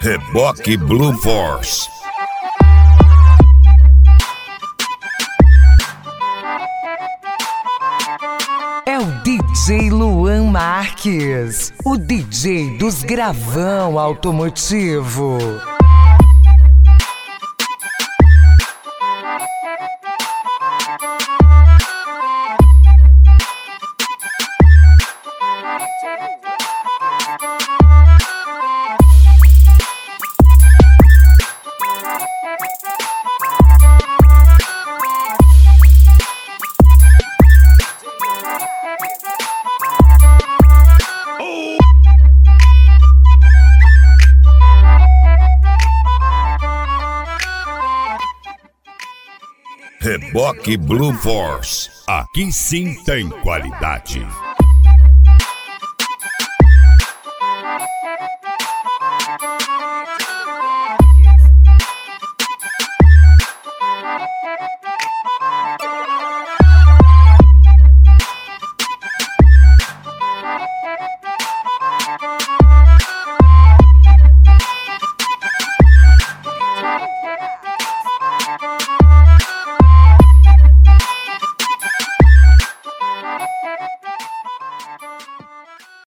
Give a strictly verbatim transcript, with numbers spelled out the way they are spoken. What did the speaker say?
Reboque Blue Force. É o D J Luan Marques, o D J dos gravão automotivo. Reboque Blue Force. Aqui sim tem qualidade.